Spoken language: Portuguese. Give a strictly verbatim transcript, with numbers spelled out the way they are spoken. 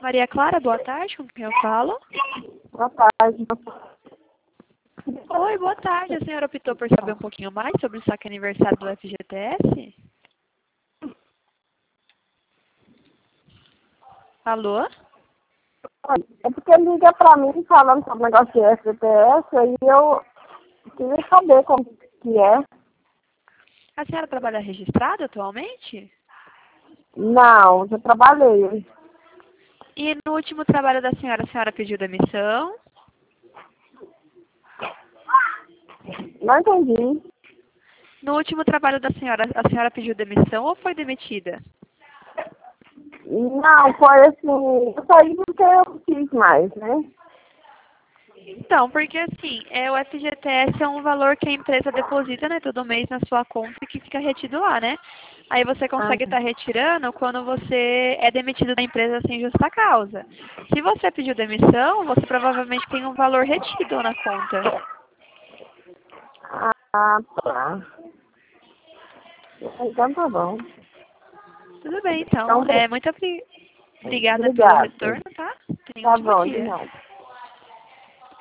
Maria Clara, boa tarde, com quem eu falo? Boa tarde. Oi, boa tarde. A senhora optou por saber um pouquinho mais sobre o saque aniversário do F G T S? Alô? É porque liga pra mim falando sobre o negócio de F G T S e eu queria saber como que é. A senhora trabalha registrada atualmente? Não, já trabalhei. E no último trabalho da senhora, a senhora pediu demissão? Não entendi. No último trabalho da senhora, a senhora pediu demissão ou foi demitida? Não, foi assim, eu saí porque eu quis mais, né? Então, porque assim, é, o F G T S é um valor que a empresa deposita, né, todo mês na sua conta e que fica retido lá, né? Aí você Ah, consegue estar retirando quando você é demitido da empresa sem justa causa. Se você pediu demissão, você provavelmente tem um valor retido na conta. ah, tá. Então tá bom. Tudo bem, então. Então, É, muito obri- obrigada pelo obrigada. retorno, tá? Tenha um Tá ótimo bom, de dia. nada.